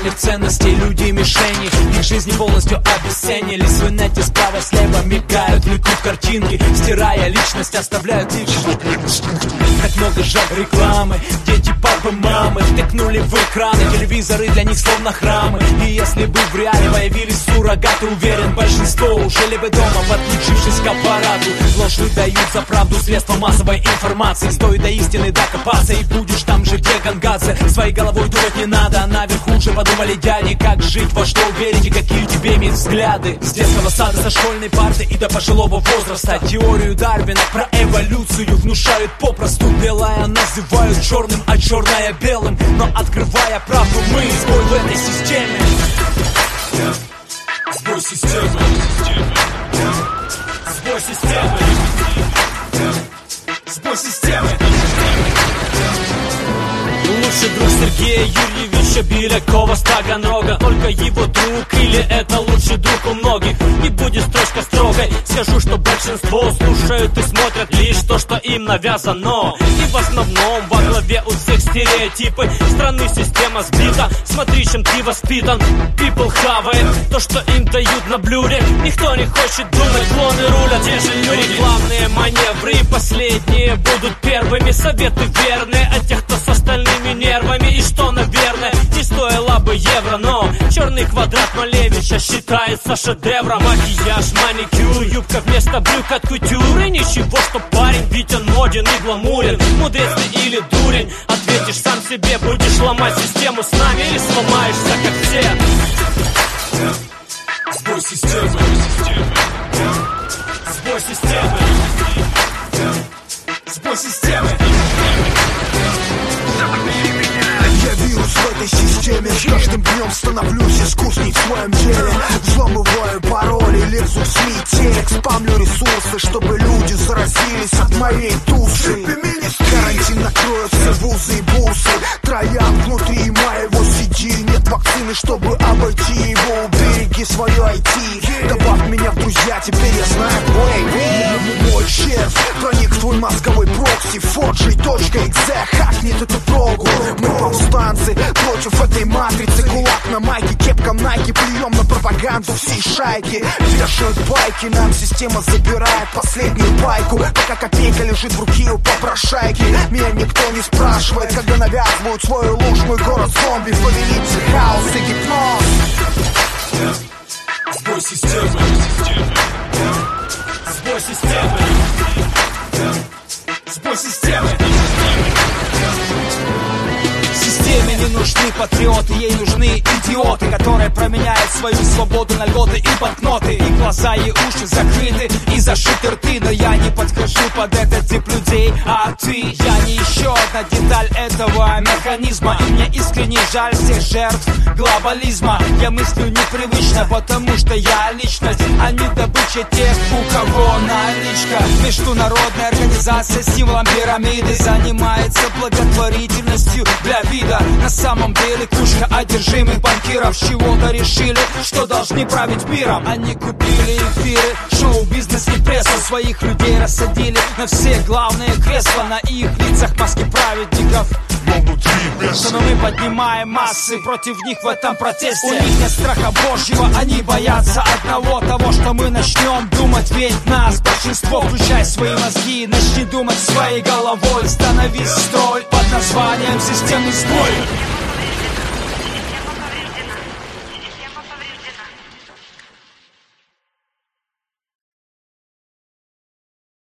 их ценностей люди мишени. Их жизни полностью обесценились. В инете справа слева мигают, влекут картинки, стирая личность, оставляют их животные инстинкты. Так много жал рекламы, дети, папы, мамы втыкнули в экраны, телевизоры для них словно храмы. И если бы в реале появились суррогаты, уверен, большинство ужили бы дома, подключившись к аппарату. Ложь выдают за правду средства массовой информации. Стоит до истины докопаться, и будешь там же, где Гангадзе. Своей головой думать не надо, а наверху уже подумали дяди, как жить, во что верить и какие у тебя иметь взгляды. С детского сада, со школьной парты и до пожилого возраста теорию Дарвина про эволюцию внушают попросту. Белое называют черным, а черное белым. Но открывая правду, мы сбой в этой системе. Сбой системы. Сбой системы. Сбой системы. Лучший друг Сергея Юрьевича Белякова с Таганрога. Только его друг или это лучший друг у многих? Не будет строчка строгой. Скажу, что большинство слушают и смотрят лишь то, что им навязано. И в основном во главе у всех стереотипы. Страны система сбита. Смотри, чем ты воспитан. People хавает то, что им дают на блюре. Никто не хочет думать, клоны рулят. Те же люди. Рекламные маневры последние будут первыми. Советы верные от тех, кто с остальными нервами. И что, наверное, не стоило бы евро. Но черный квадрат Малевича считается шедевром. Макияж, маникюр, юбка вместо брюк от кутюры. Ничего, что парень, ведь он моден и гламурен. Мудрец ты или дурень? Ответишь сам себе. Будешь ломать систему с нами или сломаешься, как все? Сбой системы. Сбой системы. Сбой системы. Я вирус в этой системе. С каждым днем становлюсь искусней в своем деле. Взламываю пароли, лезу в СМИ-телек. Спамлю ресурсы, чтобы люди заразились от моей тусы. Карантин накроет все вузы и бусы. Троян внутри моего CD. Нет вакцины, чтобы обойти его. Убереги свое IT. Добавь меня в друзья, теперь я знаю мой шеф проник в твой мозговой прокси. 4G.exe хакнет эту прогу. Мы повстанцы против этой матрицы. Кулак на майке, кепка Nike. Прием на пропаганду всей шайки. Вешают байки, нам система забирает последнюю пайку. Пока копейка лежит в руке у попрошайки. Меня никто не спрашивает, когда навязывают свою ложь. Мой город зомби, повелитель хаос и гипноз. Сбой системы. Сбой системы. Сбой системы. Системе не нужны патриоты, ей нужны идиоты, которые променяют свою свободу на льготы и банкноты. И глаза, и уши закрыты, и зашиты рты. Но я не подхожу под этот тип людей, а ты. Я не еще одна деталь этого механизма. И мне искренне жаль всех жертв глобализма. Я мыслю непривычно, потому что я личность, а не добыча тех, у кого наличка. Международная организация с символом пирамиды занимается благотворительностью для вида. На самом деле кучка одержимых банкиров чего-то решили, что должны править миром. Они купили эфиры, шоу-бизнес и прессу. Своих людей рассадили на все главные кресла. На их лицах маски праведников. Но мы поднимаем массы против них в этом протесте. У них нет страха Божьего, они боятся одного, того, что мы начнем думать. Ведь нас большинство, включай свои мозги, начни думать своей головой. Становись в строй под названием системный сбой.